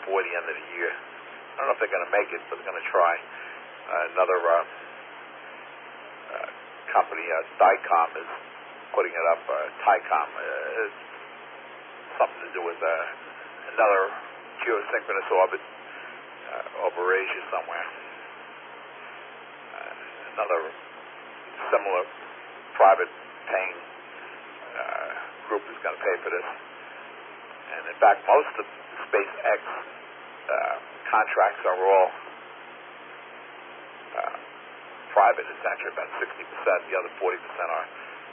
before the end of the year. I don't know if they're going to make it, but they're going to try. Another company, Dicom, is putting it up. Tycom is something to do with another geosynchronous orbit over Asia somewhere. Another similar private paying group is going to pay for this. And in fact, most of the SpaceX contracts are all private. It's actually about 60%. The other 40% are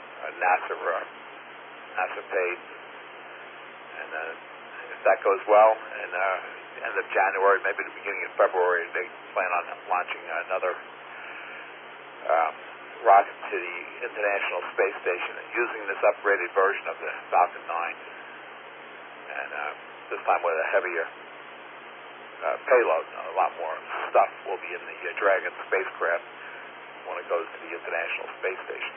NASA paid. And if that goes well, and end of January, maybe the beginning of February, they plan on launching another rocket to the International Space Station and using this upgraded version of the Falcon 9. And this time with a heavier payload. A lot more stuff will be in the Dragon spacecraft when it goes to the International Space Station.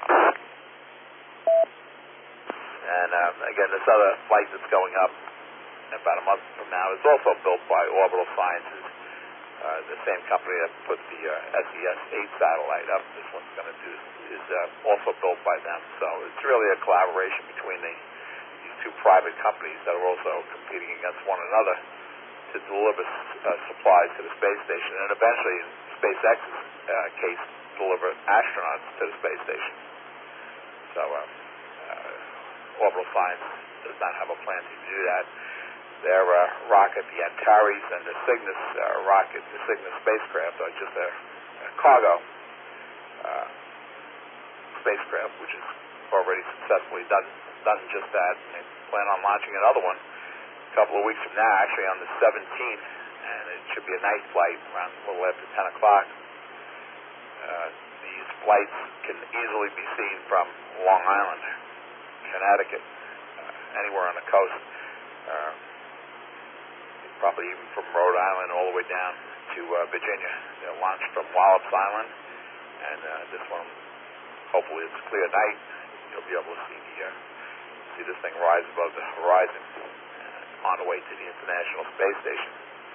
And again, this other flight that's going up about a month from now is also built by Orbital Sciences, the same company that put the SES-8 satellite up. This one's going to do is also built by them. So it's really a collaboration between these two private companies that are also competing against one another to deliver supplies to the space station, and eventually, in SpaceX's case, deliver astronauts to the space station. So Orbital Science does not have a plan to do that. Their rocket, the Antares, and the Cygnus rocket, the Cygnus spacecraft, are just a cargo spacecraft, which is already successfully done just that. They plan on launching another one a couple of weeks from now, actually on the 17th, and it should be a night flight around a little after 10 o'clock. These flights can easily be seen from Long Island, Connecticut, anywhere on the coast, probably even from Rhode Island all the way down to Virginia. They'll launch from Wallops Island, and this one, hopefully it's a clear night. You'll be able to see this thing rise above the horizon on the way to the International Space Station.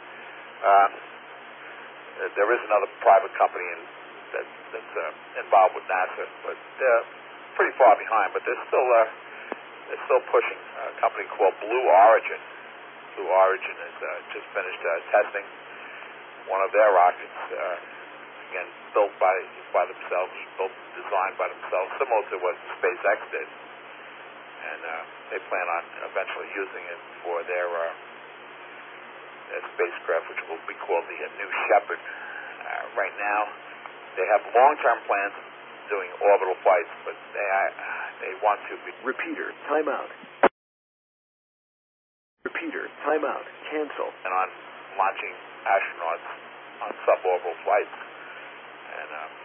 There is another private company that's involved with NASA, but they're pretty far behind. But they're still pushing. A company called Blue Origin. Blue Origin has just finished testing one of their rockets. Again, built by themselves, designed by themselves, similar to what SpaceX did. And they plan on eventually using it for their spacecraft, which will be called the New Shepard. Right now, they have long-term plans of doing orbital flights, but they want to be... Repeater, timeout. Repeater, timeout, cancel. And on launching astronauts on suborbital flights. And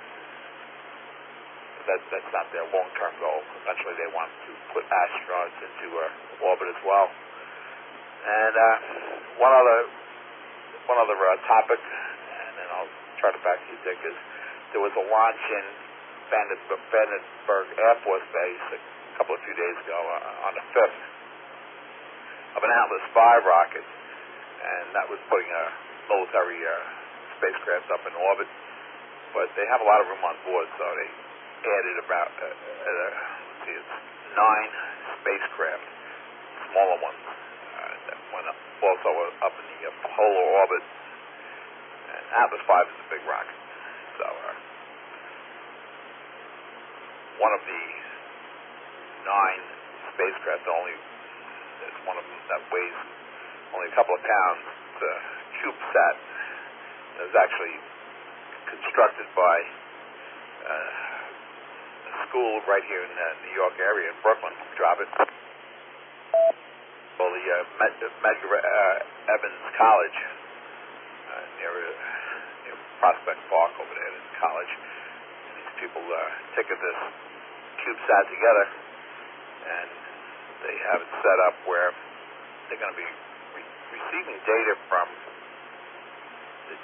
that's not their long-term goal. Eventually they want to put astronauts into orbit as well. And one other topic, and then I'll turn it back to you, Dick, is there was a launch in Vandenberg Air Force Base a few days ago on the 5th of an Atlas V rocket, and that was putting a military spacecraft up in orbit. But they have a lot of room on board, so they added about 9 spacecraft, smaller ones, that went up, also up in the polar orbit. And Atlas V is a big rocket. So one of the 9 spacecraft, there's one of them that weighs only a couple of pounds. It's a CubeSat. It was actually constructed by a school right here in the New York area, in Brooklyn, drop it. Well, the Medgar Evers College, near Prospect Park over there, there's a college. And these people ticket this CubeSat together, and they have it set up where they're going to be receiving data from the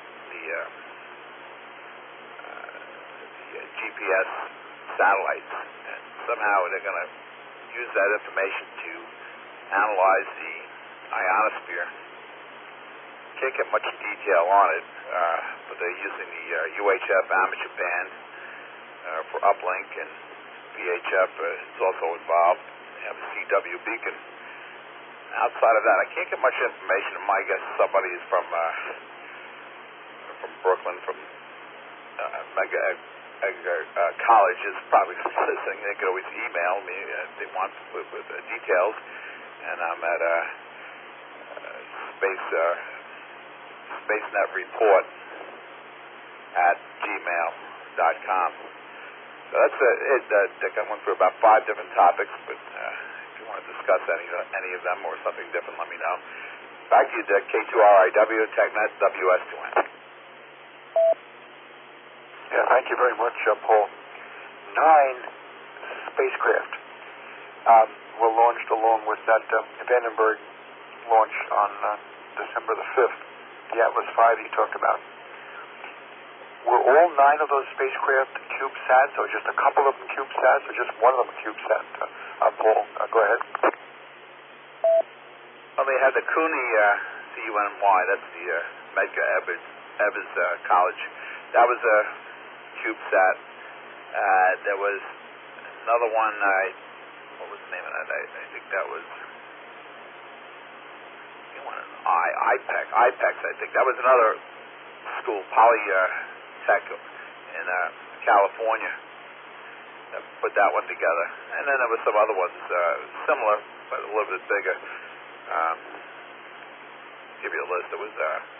GPS satellites, and somehow they're going to use that information to analyze the ionosphere can't get much detail on it, but they're using the UHF amateur band for uplink, and VHF is also involved. They have a CW beacon. Outside of that, I can't get much information. My guess somebody is from Brooklyn, from Mega College is probably listening. They could always email me if they want with details. And I'm at SpaceNetReport at gmail.com. So that's it, Dick. I went through about 5 different topics, but if you want to discuss any of them or something different, let me know. Back to you, Dick. K2RIW, TechNet, WS2N. Yeah, thank you very much, Paul. 9 spacecraft were launched along with that Vandenberg launch on December the 5th, the Atlas V you talked about. Were all 9 of those spacecraft CubeSats, or just a couple of them CubeSats, or just one of them CubeSat? Paul, go ahead. Well, they had the CUNY, CUNY, that's the Medgar Evers College. That was a CubeSat. There was another one, what was the name of that? I think that was IPEX, I think. That was another school, Polytech in California, that put that one together. And then there were some other ones similar, but a little bit bigger. Give you a list. There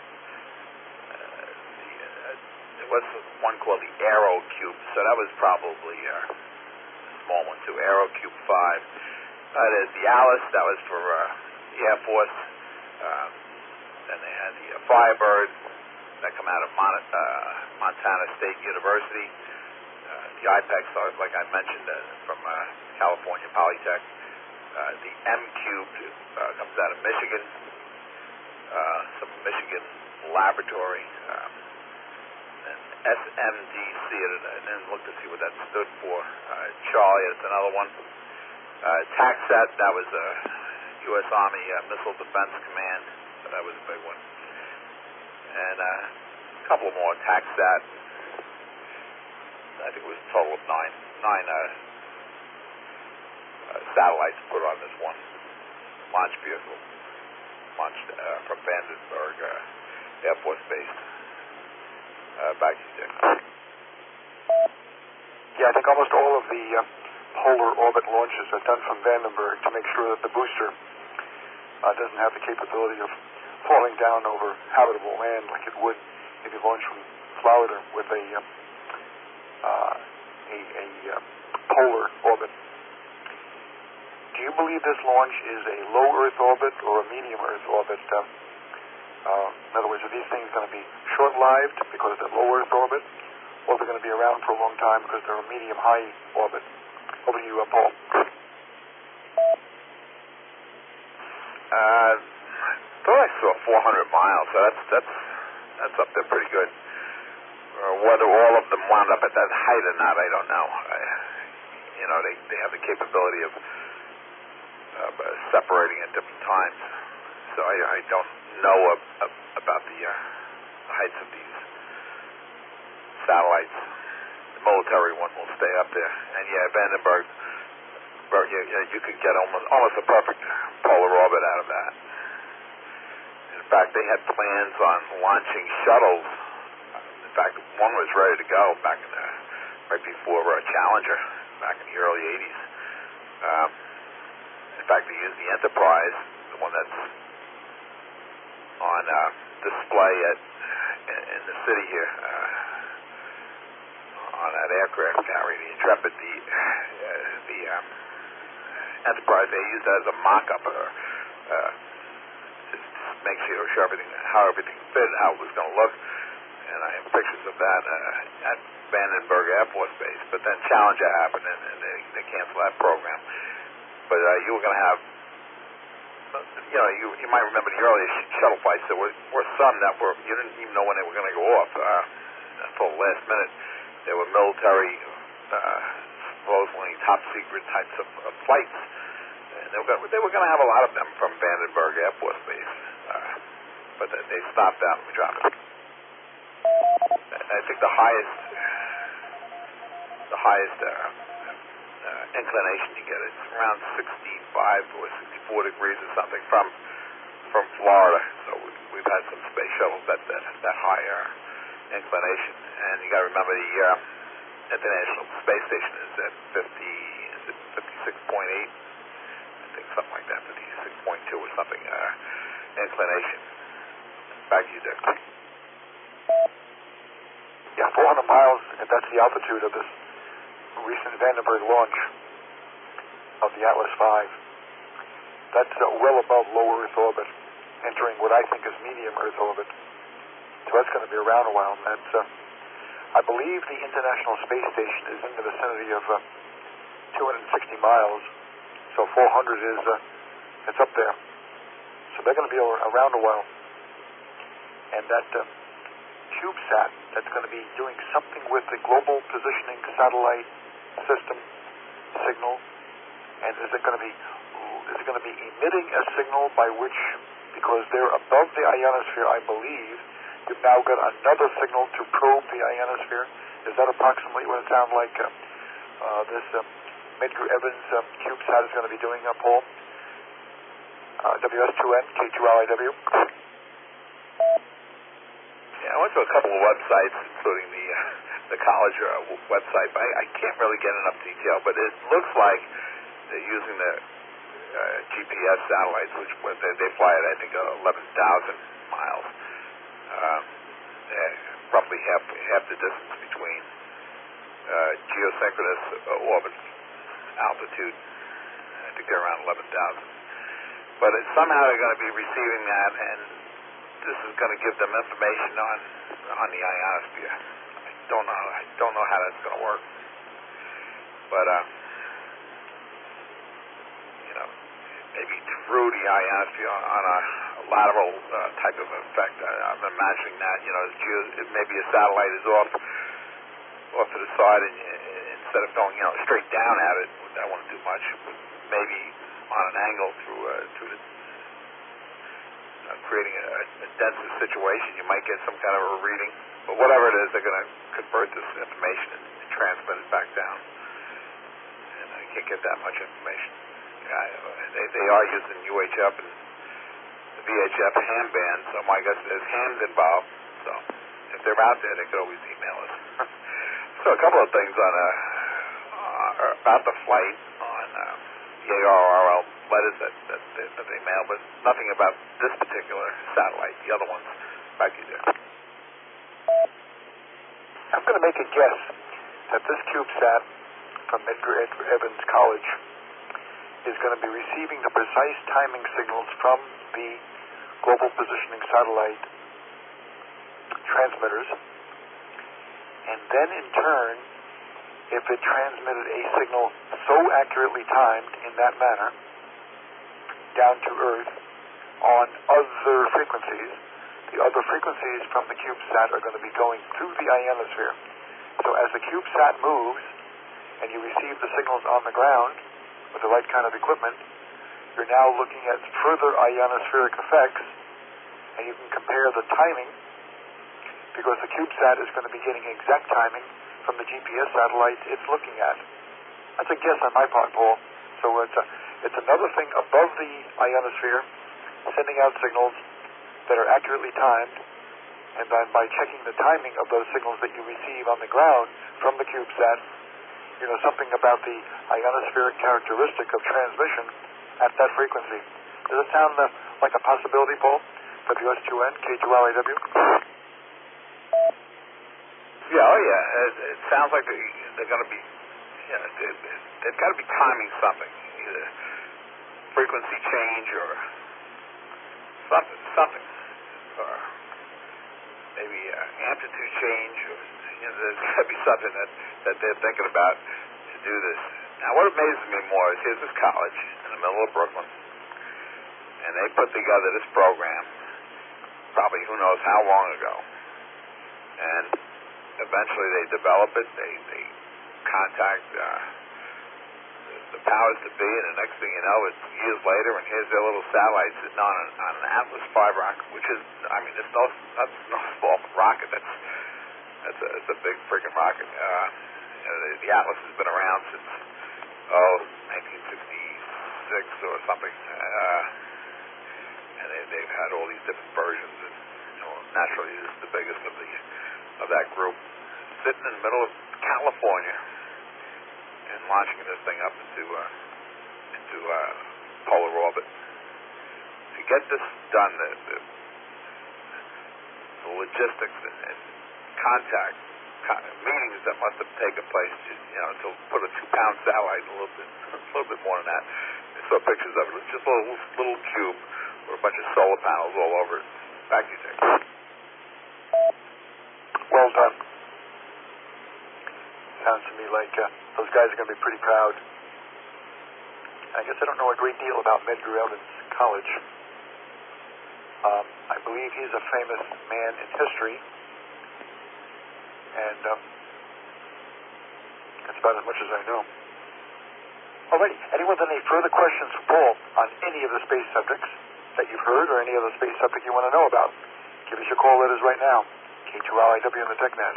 was one called the AeroCube, so that was probably a small one too. AeroCube 5. There's the Alice, that was for the Air Force. Then they had the Firebird that come out of Montana State University. The IPEX, like I mentioned, from California Polytech. The M-Cube comes out of Michigan. Some Michigan laboratory. And SMDC, I didn't look to see what that stood for. Charlie, that's another one. TACSAT, that was U.S. Army Missile Defense Command. So that was a big one. And a couple more. TACSAT. I think it was a total of 9 satellites put on this one launch vehicle, launched from Vandenberg Air Force Base. Back to you, Dick. Yeah, I think almost all of the polar orbit launches are done from Vandenberg to make sure that the booster doesn't have the capability of falling down over habitable land like it would if you launched from Florida with a polar orbit. Do you believe this launch is a low Earth orbit or a medium Earth orbit? In other words, are these things going to be short-lived because they're low Earth orbit, or they're going to be around for a long time because they're a medium-high orbit? Over to you, Paul. I thought I saw 400 miles, so that's up there pretty good. Whether all of them wound up at that height or not, I don't know. They have the capability of separating at different times, so I don't know about the heights of these satellites. The military one will stay up there, and Vandenberg, you could get almost a perfect polar orbit out of that. In fact, they had plans on launching shuttles. In fact, one was ready to go back right before Challenger, back in the early 80s. In fact, they used the Enterprise, the one that's on display in the city here, on that aircraft carrier, the Intrepid, the Enterprise. They used that as a mock-up, just make sure how everything fit, how it was going to look. And I have pictures of that at Vandenberg Air Force Base. But then Challenger happened, and they canceled that program. But you were going to have, you might remember the early shuttle flights. There were some that you didn't even know when they were going to go off until the last minute. There were military, supposedly top secret types of flights. And they were going to have a lot of them from Vandenberg Air Force Base. but they stop down and we drop it. I think the highest inclination you get is around 65 or 64 degrees or something from Florida. So we've had some space shuttles that higher inclination, and you got to remember the International Space Station is at 56.8, I think, something like that, 56.2 or something inclination. Back to you, Dick. Yeah, 400 miles, and that's the altitude of this recent Vandenberg launch of the Atlas V. That's well above low Earth orbit, entering what I think is medium Earth orbit. So that's going to be around a while. And that's, I believe the International Space Station is in the vicinity of 260 miles, so 400 is, it's up there. So they're going to be around a while. And that CubeSat that's going to be doing something with the Global Positioning Satellite System signal, and is it going to be emitting a signal by which, because they're above the ionosphere, I believe, you've now got another signal to probe the ionosphere? Is that approximately what it sounds like this Medgar Evers CubeSat is going to be doing, Paul? WS2N, K2LIW. Yeah, I went to a couple of websites, including the college website, but I can't really get enough detail. But it looks like they're using the GPS satellites, which they fly at, I think, 11,000 miles, roughly half the distance between geosynchronous orbit altitude. I think they're around 11,000. But somehow they're going to be receiving that, and this is going to give them information on the ionosphere. I don't know how that's going to work, but maybe through the ionosphere on a lateral type of effect. I'm imagining that maybe a satellite is off to the side, and instead of going straight down at it, that won't do much. Maybe on an angle through the creating a denser situation, you might get some kind of a reading. But whatever it is, they're going to convert this information and transmit it back down. And I can't get that much information. They are using UHF and the VHF ham band, so my guess there's hams involved. So if they're out there, they could always email us. So a couple of things about the flight on the ARRL letters that they mail, but nothing about this particular satellite. The other ones, back to you there. I'm going to make a guess that this CubeSat from Medgar Evers College is going to be receiving the precise timing signals from the Global Positioning Satellite transmitters, and then in turn, if it transmitted a signal so accurately timed in that manner down to Earth on other frequencies, the other frequencies from the CubeSat are going to be going through the ionosphere. So as the CubeSat moves and you receive the signals on the ground with the right kind of equipment, you're now looking at further ionospheric effects, and you can compare the timing, because the CubeSat is going to be getting exact timing from the GPS satellites it's looking at. That's a guess on my part, Paul. So it's another thing above the ionosphere, sending out signals that are accurately timed, and then by checking the timing of those signals that you receive on the ground from the CubeSat, you know something about the ionospheric characteristic of transmission at that frequency. Does it sound like a possibility, Paul? WS2N, K2LIW? Yeah, oh yeah. It sounds like they're going to be, they've got to be timing something, either frequency change or something, or maybe amplitude change, or there's got to be something that they're thinking about to do this. Now, what amazes me more is here's this college in the middle of Brooklyn, and they put together this program, probably who knows how long ago, and eventually they develop it, they contact the the powers to be, and the next thing you know, it's years later, and here's their little satellite sitting on an Atlas V rocket, which is, I mean, that's no small rocket. It's a big freaking rocket. The Atlas has been around since 1966 or something, and they've had all these different versions. And naturally, this is the biggest of that group, sitting in the middle of California and launching this thing up into polar orbit. To get this done, the logistics and contact meetings that must have taken place, to put a 2-pound satellite, a little bit more than that. I saw pictures of it. It's just a little cube with a bunch of solar panels all over it. Back to you, Dick. Well done. Sounds to me like those guys are going to be pretty proud. I guess I don't know a great deal about Medgar Evers College. I believe he's a famous man in history, and that's about as much as I know. Alrighty, anyone with any further questions for Paul on any of the space subjects that you've heard or any other space subject you want to know about? Give us your call letters right now. K2RIW on the TechNet.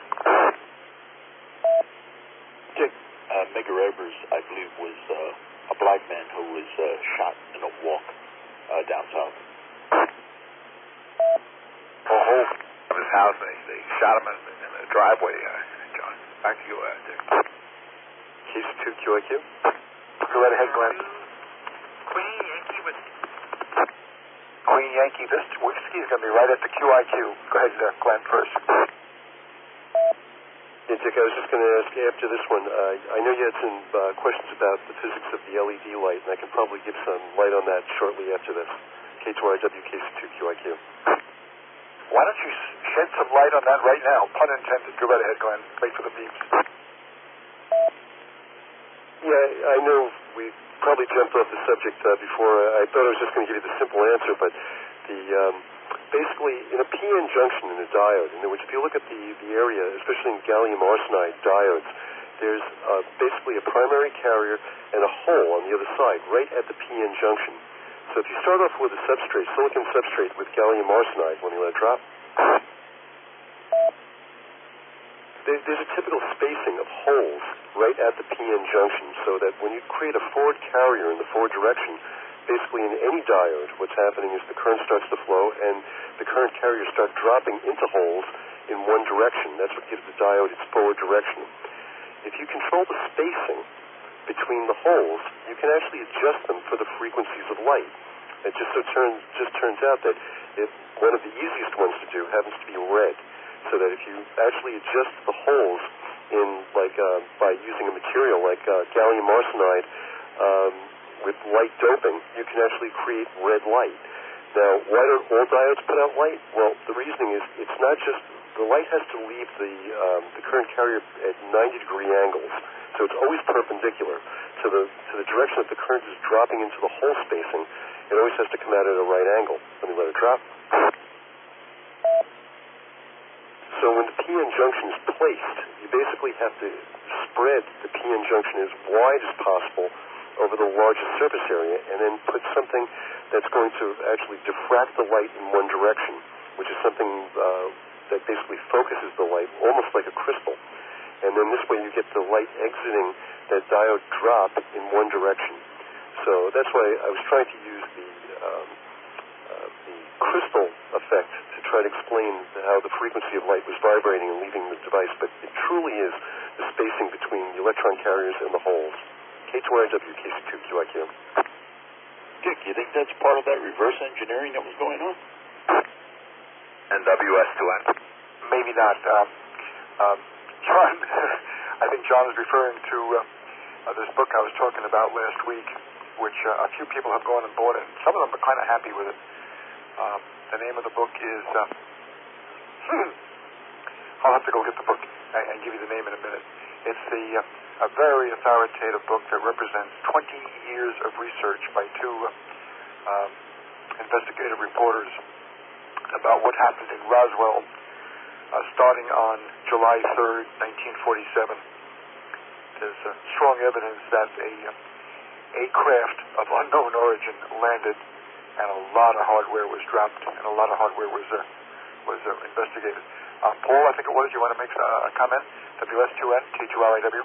Dick, Medgar Evers, I believe, was a black man who was shot in a walk down south. Of his house, and they shot him in the driveway, John. Back to you, Dick. KC2QIQ. Go right ahead, Glenn. Queen Yankee Whiskey. Queen Yankee, this whiskey is going to be right at the QIQ. Go ahead, Glenn, first. Yeah, Dick, I was just going to ask after this one, I know you had some questions about the physics of the LED light, and I can probably give some light on that shortly after this. K2RIW, KC2QIQ. Why don't you shed some light on that right now? Pun intended. Go right ahead, Glenn. Wait for the beeps. Yeah, I know we probably jumped off the subject before. I thought I was just going to give you the simple answer, but basically in a PN junction in a diode, in which if you look at the area, especially in gallium arsenide diodes, there's basically a primary carrier and a hole on the other side, right at the PN junction. So if you start off with a substrate, silicon substrate with gallium arsenide, when you let it drop, there's a typical spacing of holes right at the PN junction, so that when you create a forward carrier in the forward direction, basically in any diode, what's happening is the current starts to flow and the current carriers start dropping into holes in one direction. That's what gives the diode its forward direction. If you control the spacing between the holes, you can actually adjust them for the frequencies of light. It just turns out that one of the easiest ones to do happens to be red, so that if you actually adjust the holes in by using a material like gallium arsenide with light doping, you can actually create red light. Now, why don't all diodes put out light? Well, the reasoning is it's not just the light has to leave the current carrier at 90-degree angles, so it's always perpendicular to the direction that the current is dropping into the hole spacing. It always has to come out at a right angle. Let me let it drop. So when the PN junction is placed, you basically have to spread the PN junction as wide as possible over the largest surface area, and then put something that's going to actually diffract the light in one direction, which is something that basically focuses the light, almost like a crystal. And then this way you get the light exiting that diode drop in one direction. So that's why I was trying to use the crystal effect to try to explain how the frequency of light was vibrating and leaving the device, but it truly is the spacing between the electron carriers and the holes. K2RIW, KC2QIQ. Dick, you think that's part of that reverse engineering that was going on? NWS2N. Maybe not. John, I think John is referring to this book I was talking about last week, which a few people have gone and bought it. Some of them are kind of happy with it. The name of the book is... I'll have to go get the book and give you the name in a minute. It's a very authoritative book that represents 20 years of research by two investigative reporters about what happened in Roswell starting on July 3rd, 1947. There's strong evidence that a a craft of unknown origin landed, and a lot of hardware was dropped, and a lot of hardware was investigated. Paul, I think it was, you want to make a comment? WS2N, K2RIW.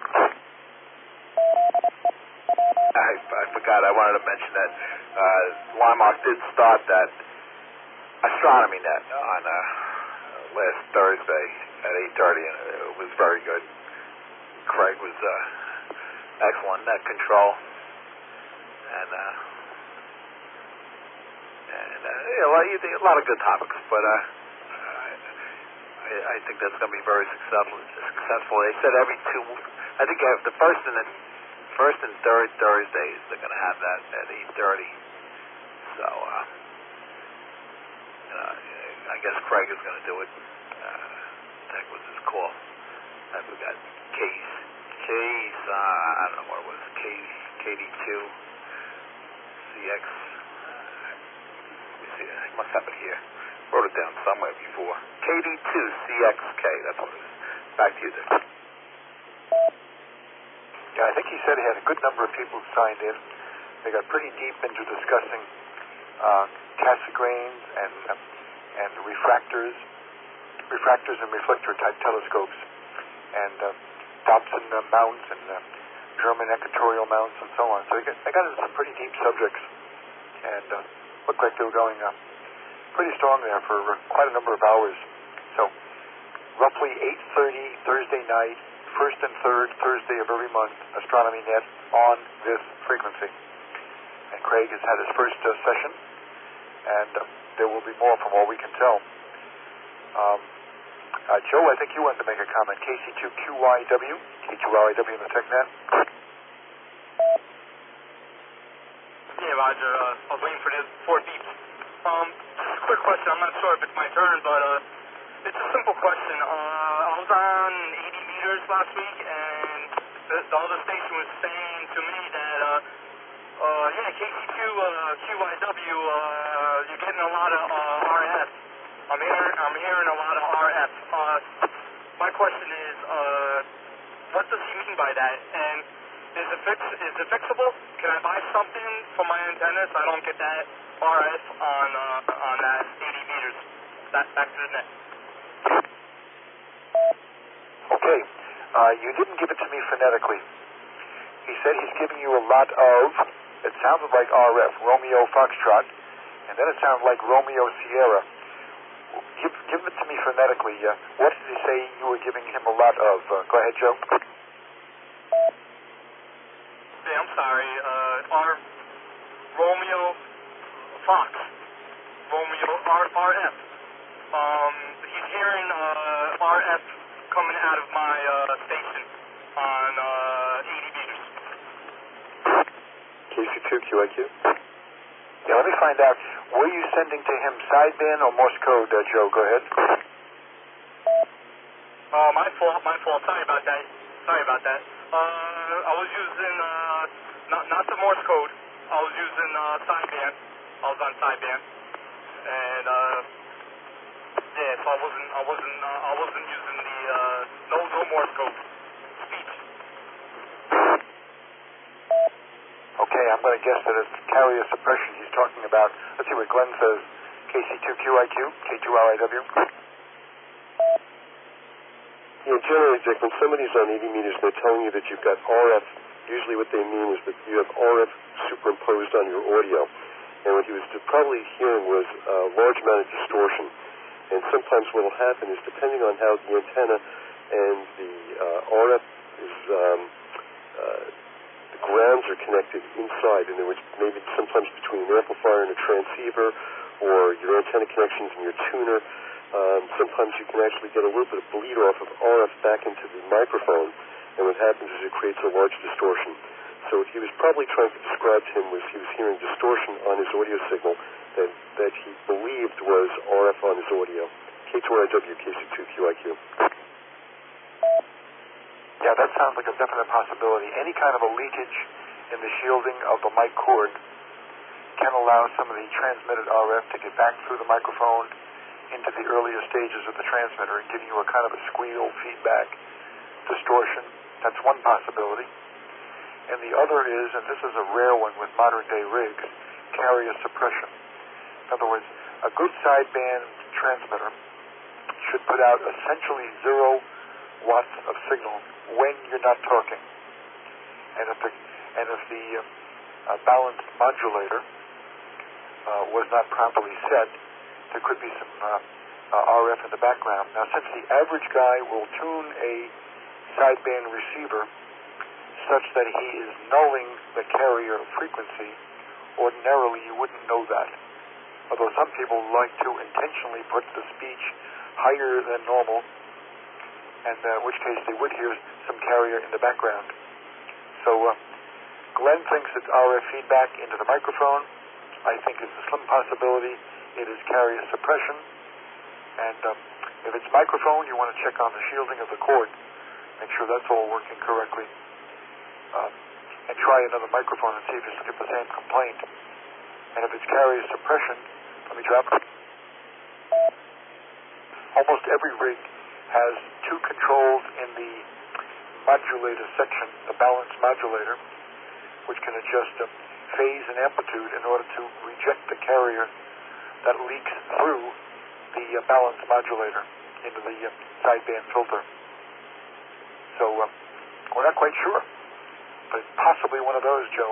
I forgot. I wanted to mention that Limark did start that astronomy net on last Thursday at 8:30, and it was very good. Craig was excellent net control, and a lot of good topics, but I think that's going to be very successful. They said every two, I think the first and third Thursdays they're going to have that at 8:30. So I guess Craig is going to do it. That was his call. I forgot. Case, I don't know what it was. KD2 CX. Let me see. I must have it here. Wrote it down somewhere before. KD2 CXK. That's what it is. Back to you, Dick. Yeah, I think he said he had a good number of people signed in. They got pretty deep into discussing Cassegrains and refractors and reflector type telescopes, and Dobson mounts and German equatorial mounts and so on. So they got into some pretty deep subjects, and looked like they were going pretty strong there for quite a number of hours. So roughly 8:30 Thursday night, first and third Thursday of every month, Astronomy Net on this frequency. And Craig has had his first session, and there will be more from all we can tell. Joe, I think you wanted to make a comment. KC2QYW, K2RIW in the TechNet. Yeah, Roger. I was waiting for the 4 beeps. Just a quick question. I'm not sure if it's my turn, but it's a simple question. I was on 80 meters last week, and the other station was saying to me that, KC2QYW, you're getting a lot of RF. I'm hearing a lot of RF. My question is, what does he mean by that? And is it fixable? Can I buy something for my antenna so I don't get that RF on that 80 meters? Back to the net. Okay. You didn't give it to me phonetically. He said he's giving you a lot of, it sounded like RF, Romeo Foxtrot, and then it sounded like Romeo Sierra. Give it to me phonetically. What did he say you were giving him a lot of? Go ahead, Joe. Yeah, I'm sorry. Romeo Fox. Romeo RF. He's hearing RF coming out of my station on 80 meters. KC2QIQ? Yeah, let me find out. Were you sending to him sideband or Morse code, Joe? Go ahead. My fault. Sorry about that. I was using not the Morse code. I was using sideband. I was on sideband, and so I wasn't using the no Morse code speech. Okay, I'm going to guess that it's carrier suppression he's talking about. Let's see what Glenn says. KC2QIQ, K2RIW. Generally, Dick, when somebody's on 80 meters and they're telling you that you've got RF, usually what they mean is that you have RF superimposed on your audio. And what he was probably hearing was a large amount of distortion. And sometimes what will happen is, depending on how the antenna and the RF is, the grounds are connected inside, in other words, maybe sometimes between an amplifier and a transceiver, or your antenna connections and your tuner, sometimes you can actually get a little bit of bleed off of RF back into the microphone, and what happens is it creates a large distortion. So what he was probably trying to describe to him was he was hearing distortion on his audio signal that he believed was RF on his audio. K2RIW, KC2QIQ. Yeah, that sounds like a definite possibility. Any kind of a leakage in the shielding of the mic cord can allow some of the transmitted RF to get back through the microphone into the earlier stages of the transmitter and giving you a kind of a squeal, feedback, distortion. That's one possibility. and the other is, and this is a rare one with modern-day rigs, carrier suppression. In other words, a good sideband transmitter should put out essentially 0 watts of signal when you're not talking. And if the balanced modulator was not properly set, there could be some RF in the background. Now, since the average guy will tune a sideband receiver such that he is nulling the carrier frequency, ordinarily you wouldn't know that. Although some people like to intentionally put the speech higher than normal, and in which case they would hear some carrier in the background. So Glenn thinks it's RF feedback into the microphone. I think it's a slim possibility it is carrier suppression. And if it's microphone, you want to check on the shielding of the cord. Make sure that's all working correctly. And try another microphone and see if you get the same complaint. And if it's carrier suppression, let me drop it. Almost every rig has 2 controls in the modulator section, the balance modulator, which can adjust phase and amplitude in order to reject the carrier that leaks through the balance modulator into the sideband filter. So we're not quite sure, but possibly one of those, Joe.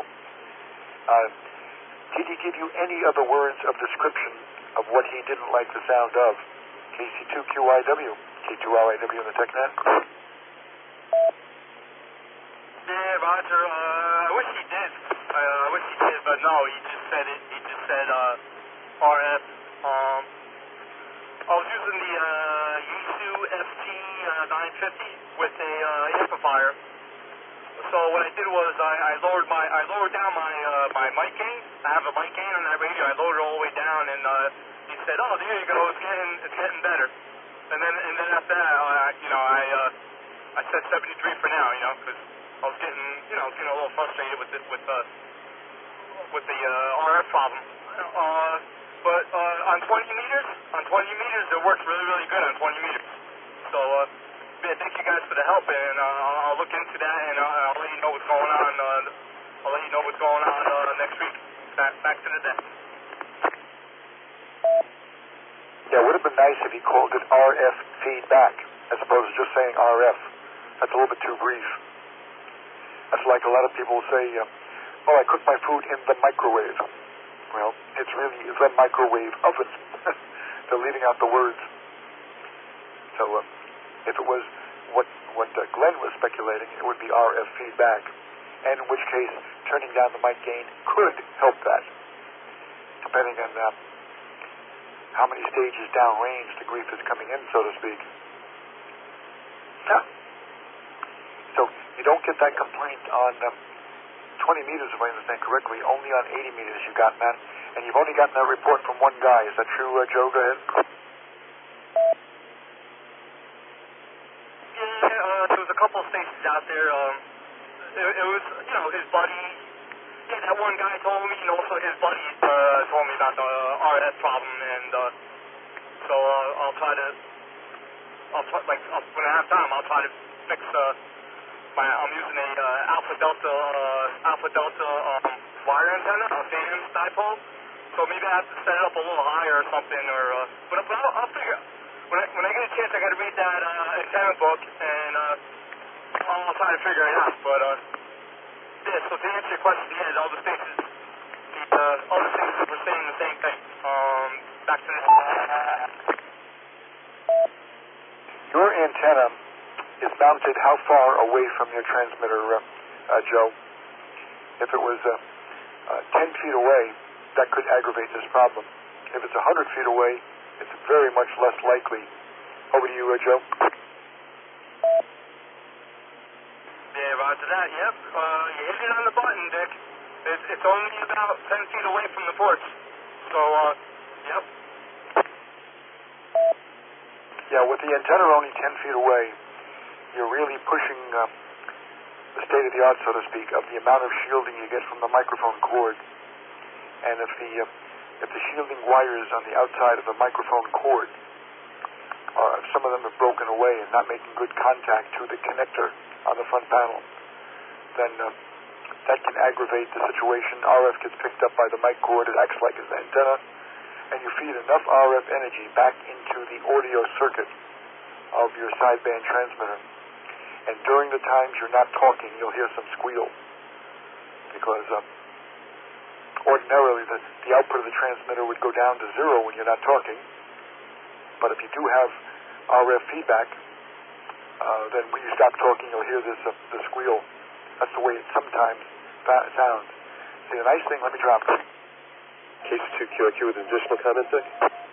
Did he give you any other words of description of what he didn't like the sound of? KC2QIW, K2RIW in the TechNet. Yeah, Roger. I wish he did. But no, he just said it. He just said RF. I was using the Yaesu FT950 with a amplifier. So what I did was I lowered down my mic gain. I have a mic gain on that radio. I lowered it all the way down, and he said, "Oh, there you go. It's getting better." And then after that, I said 73 for now, because I was getting a little frustrated with the RF problem. But on 20 meters, it works really, really good on 20 meters. So thank you guys for the help, and I'll look into that, and I'll let you know what's going on. I'll let you know what's going on next week. Back to the deck. Yeah, it would have been nice if he called it RF feedback as opposed to just saying RF. That's a little bit too brief. That's like a lot of people say, I cook my food in the microwave. Well, it's really the microwave oven. They're leaving out the words. So if it was what Glenn was speculating, it would be RF feedback. And in which case, turning down the mic gain could help that, depending on how many stages downrange the grief is coming in, so to speak. Yeah. So you don't get that complaint on 20 meters, if I understand correctly. Only on 80 meters you've gotten that. And you've only gotten that report from one guy. Is that true, Joe? Go ahead. Yeah, there was a couple of stations out there. It was, his buddy. Yeah, that one guy told me, and also his buddy told me about the RF problem, and so I'll try to, when I have time, I'll try to fix I'm using a Alpha Delta wire antenna, a Phantom dipole, so maybe I have to set it up a little higher or something, but I'll figure. When I get a chance, I got to read that antenna book, and I'll try to figure it out. But yeah, so to answer your question, yeah, all the stations, other stations were saying the same thing. Back to this. Your antenna is mounted how far away from your transmitter, Joe? If it was 10 feet away, that could aggravate this problem. If it's 100 feet away, it's very much less likely. Over to you, Joe. Yeah, roger that, yep. You hit it on the button, Dick. It's only about 10 feet away from the porch. So, yep. Yeah, with the antenna only 10 feet away, you're really pushing the state-of-the-art, so to speak, of the amount of shielding you get from the microphone cord. And if the shielding wires on the outside of the microphone cord, some of them are broken away and not making good contact to the connector on the front panel, then that can aggravate the situation. RF gets picked up by the mic cord. It acts like an antenna, and you feed enough RF energy back into the audio circuit of your sideband transmitter. And during the times you're not talking, you'll hear some squeal, because ordinarily the output of the transmitter would go down to zero when you're not talking. But if you do have RF feedback, then when you stop talking, you'll hear the squeal. That's the way it sometimes sounds. See, the nice thing, let me drop it. KC2QIQ with an additional comment, Dick?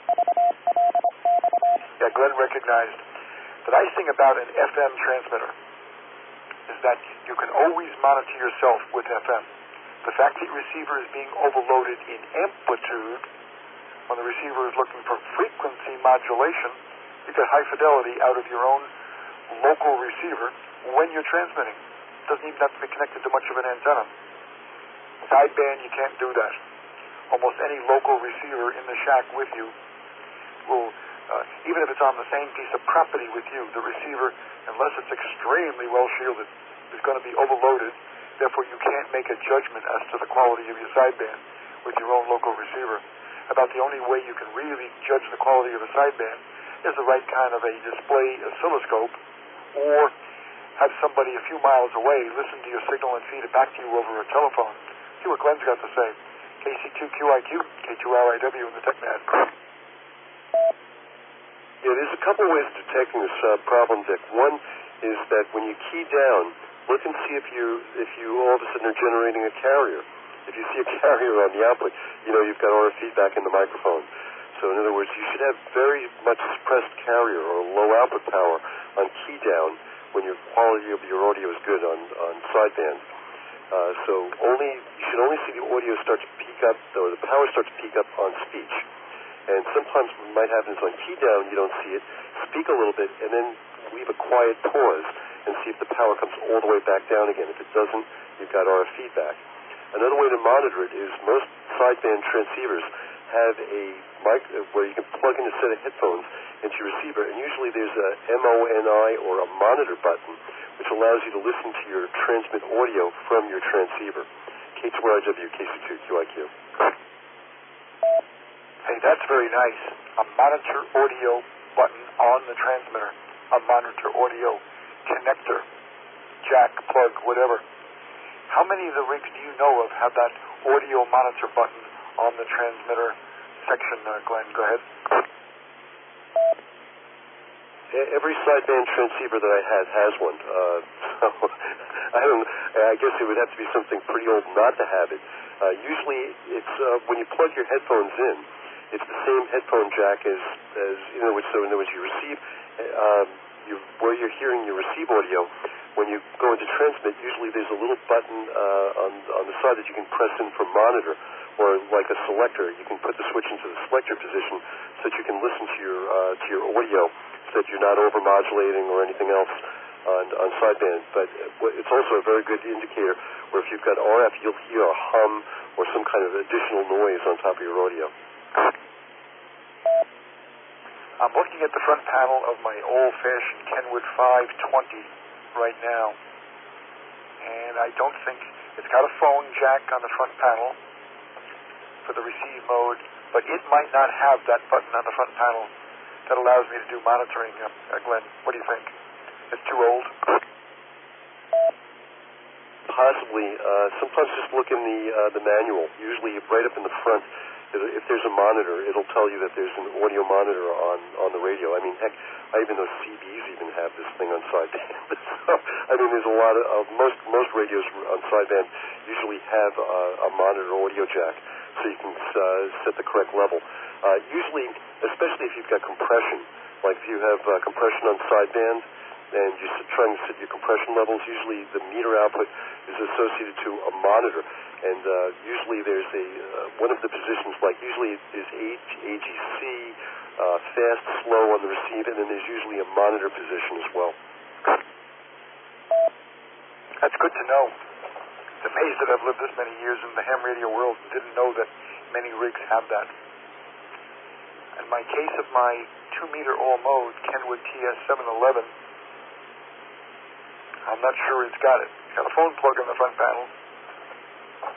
Yeah, Glenn recognized. The nice thing about an FM transmitter is that you can always monitor yourself with FM. The fact that your receiver is being overloaded in amplitude, when the receiver is looking for frequency modulation, you get high fidelity out of your own local receiver when you're transmitting. It doesn't even have to be connected to much of an antenna. Sideband, you can't do that. Almost any local receiver in the shack with you will, even if it's on the same piece of property with you, the receiver, unless it's extremely well shielded, is going to be overloaded. Therefore, you can't make a judgment as to the quality of your sideband with your own local receiver. About the only way you can really judge the quality of a sideband is the right kind of a display oscilloscope, or have somebody a few miles away listen to your signal and feed it back to you over a telephone. See what Glenn's got to say. KC2QIQ, K2RIW in the TechNet. Yeah, there's a couple ways of detecting this problem, Dick. One is that when you key down, look and see if you all of a sudden are generating a carrier. If you see a carrier on the output, you know you've got RF feedback in the microphone. So in other words, you should have very much suppressed carrier or low output power on key down when your quality of your audio is good on sideband. So you should only see the audio start to peak up, or the power starts to peak up on speech. And sometimes what might happen is on key down, you don't see it. Speak a little bit, and then leave a quiet pause and see if the power comes all the way back down again. If it doesn't, you've got RF feedback. Another way to monitor it is most sideband transceivers have a mic where you can plug in a set of headphones into your receiver, and usually there's a MONI or a monitor button, which allows you to listen to your transmit audio from your transceiver. K2RIW, KC2QIQ. Hey, that's very nice. A monitor audio button on the transmitter. A monitor audio connector, jack, plug, whatever. How many of the rigs do you know of have that audio monitor button on the transmitter section, Glenn? Go ahead. Every sideband transceiver that I had has one. So I guess it would have to be something pretty old not to have it. Usually it's when you plug your headphones in, it's the same headphone jack as in other words, you receive where you're hearing your receive audio. When you go into transmit, usually there's a little button on the side that you can press in for monitor, or like a selector. You can put the switch into the selector position so that you can listen to your audio, so that you're not overmodulating or anything else on sideband. But it's also a very good indicator where if you've got RF, you'll hear a hum or some kind of additional noise on top of your audio. I'm looking at the front panel of my old-fashioned Kenwood 520 right now, and I don't think it's got a phone jack on the front panel for the receive mode, but it might not have that button on the front panel that allows me to do monitoring. Glenn, what do you think? It's too old? Possibly. Sometimes just look in the manual. Usually right up in the front, if there's a monitor, it'll tell you that there's an audio monitor on the radio. I mean, heck, I even know CBs even have this thing on sideband. So, I mean, there's a lot of most radios on sideband usually have a monitor audio jack, so you can set the correct level. Usually, especially if you've got compression, like if you have compression on sideband and you're trying to set your compression levels, usually the meter output is associated to a monitor. And usually there's one of the positions, like usually is AGC, fast, slow on the receive, and then there's usually a monitor position as well. That's good to know. It's amazed that I've lived this many years in the ham radio world and didn't know that many rigs have that. In my case of my 2-meter all-mode Kenwood TS711, I'm not sure it's got it. It's got a phone plug on the front panel,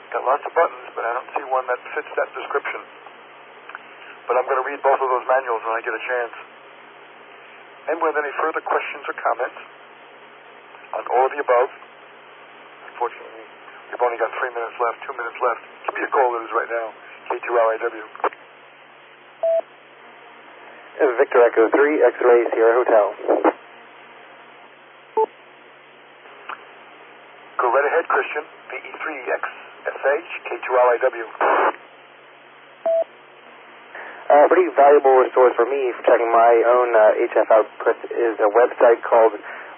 Got lots of buttons, but I don't see one that fits that description. But I'm going to read both of those manuals when I get a chance. Anyone with any further questions or comments on all of the above? Unfortunately, we've only got 3 minutes left, 2 minutes left. Give me a call, that is right now, K2LIW. Victor Echo 3, X-Ray Sierra Hotel. Go right ahead, Christian. VE3XSH, K2LIW. Pretty valuable resource for me for checking my own HF output is a website called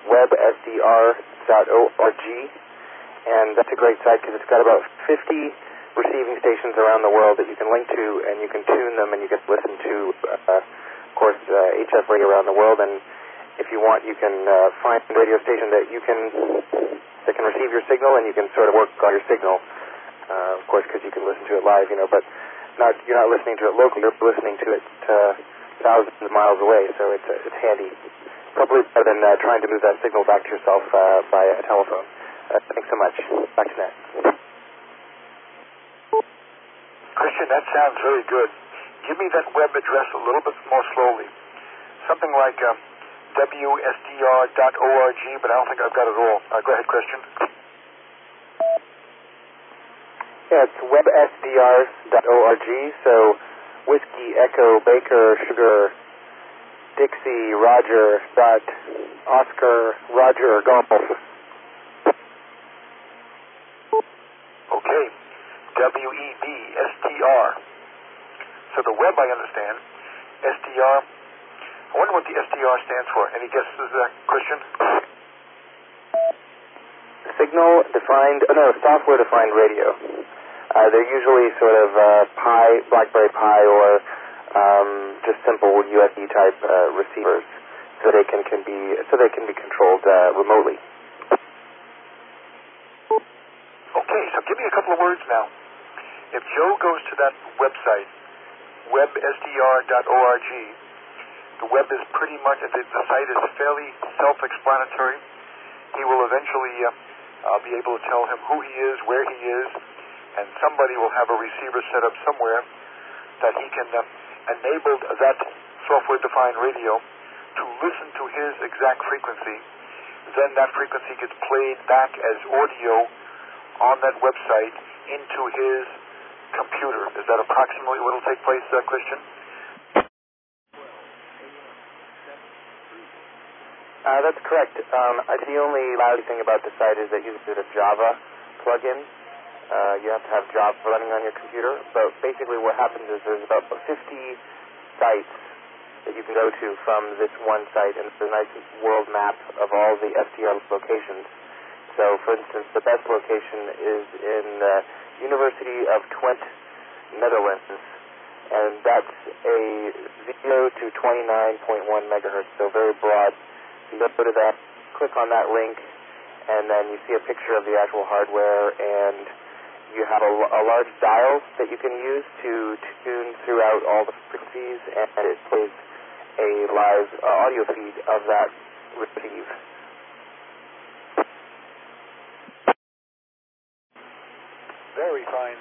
websdr.org, and that's a great site because it's got about 50 receiving stations around the world that you can link to, and you can tune them, and you can listen to, of course, HF radio around the world. And if you want, you can find a radio station that can receive your signal, and you can sort of work on your signal, of course, because you can listen to it live, but you're not listening to it locally. You're listening to it thousands of miles away, so it's handy. Probably better than trying to move that signal back to yourself via a telephone. Thanks so much. Back to net. Christian, that sounds very good. Give me that web address a little bit more slowly. Something like wsdr.org, but I don't think I've got it all. Go ahead, Christian. Yeah, it's websdr.org, so Whiskey, Echo, Baker, Sugar, Dixie, Roger, dot, Oscar, Roger, Golf. Okay, WEBSTR. So the web, I understand. SDR, I wonder what the SDR stands for. Any guesses, Christian? Software defined radio. They're usually sort of BlackBerry Pi or just simple USB type receivers, so they can be controlled remotely. Okay, so give me a couple of words now. If Joe goes to that website, websdr.org, the web is pretty much, the site is fairly self-explanatory. He will eventually be able to tell him who he is, where he is, and somebody will have a receiver set up somewhere that he can enable that software-defined radio to listen to his exact frequency. Then that frequency gets played back as audio on that website into his computer. Is that approximately what will take place, Christian? That's correct. The only lousy thing about the site is that you use a Java plugin. You have to have Java running on your computer. But basically what happens is there's about 50 sites that you can go to from this one site, and it's a nice world map of all the SDR locations. So, for instance, the best location is in the University of Twente, Netherlands, and that's a 0 to 29.1 megahertz, so very broad. You go to that, click on that link, and then you see a picture of the actual hardware, and you have a large dial that you can use to tune throughout all the frequencies, and it plays a live audio feed of that receive. Very fine.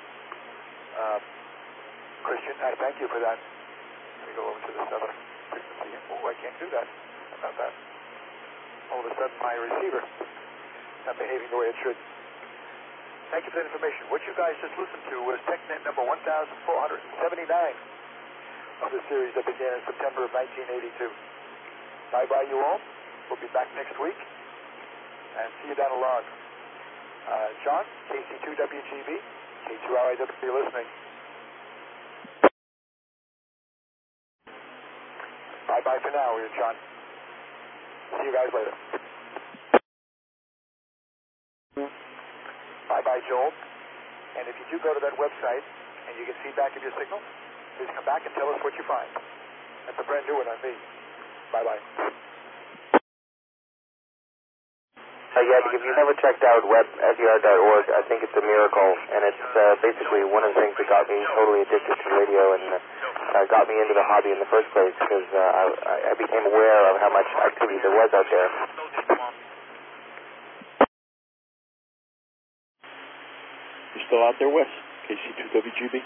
Christian, I thank you for that. Let me go over to this other frequency. Oh, I can't do that. How about that? All of a sudden, my receiver not behaving the way it should. Thank you for that information. What you guys just listened to was TechNet number 1479 of the series that began in September of 1982. Bye-bye, you all. We'll be back next week. And see you down the log. John, KC2WGB, K2LIW, you're listening. Bye-bye for now, here, John. See you guys later. Bye-bye, Joel. And if you do go to that website and you get feedback of your signal, please come back and tell us what you find. That's a brand new one on me. Bye-bye. If you've never checked out websdr.org, I think it's a miracle, and it's basically one of the things that got me totally addicted to radio and got me into the hobby in the first place, because I became aware of how much activity there was out there. still out there, Wes? KC2WGB?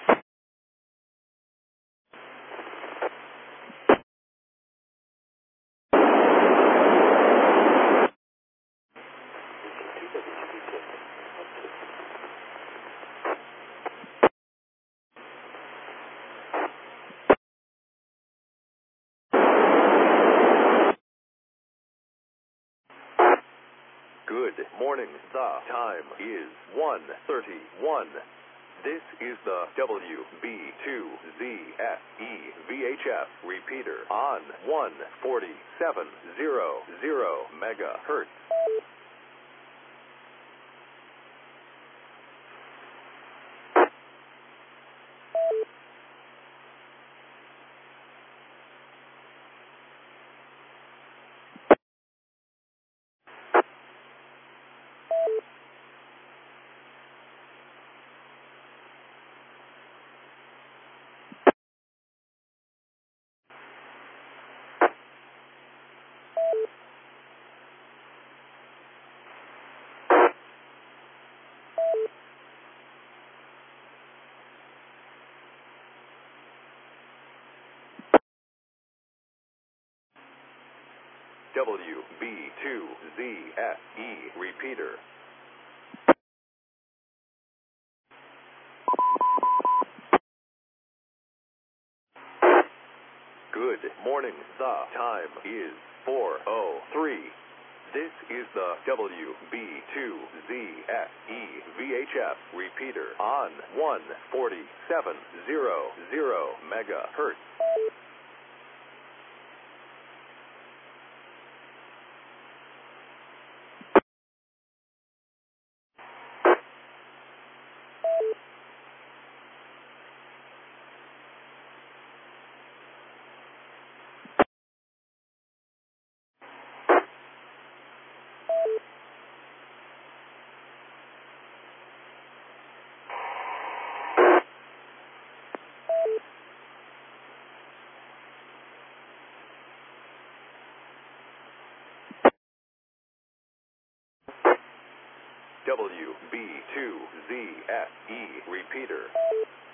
Good morning. The time is 1:31. This is the WB2ZFE VHF repeater on 14700 megahertz. WB2ZFE repeater. Good morning. The time is 4:03. This is the WB2ZFE VHF repeater on 14700 megahertz. WB2ZFE repeater.